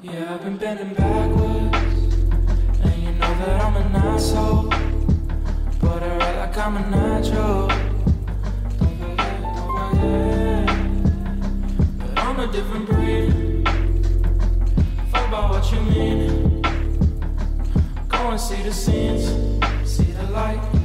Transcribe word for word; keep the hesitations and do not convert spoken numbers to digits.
Yeah, I've been bending backwards, and you know that I'm an asshole, but I ride like I'm a nacho. Don't forget, don't forget, but I'm a different breed. Fuck about what you mean. Go and see the scenes, see the light.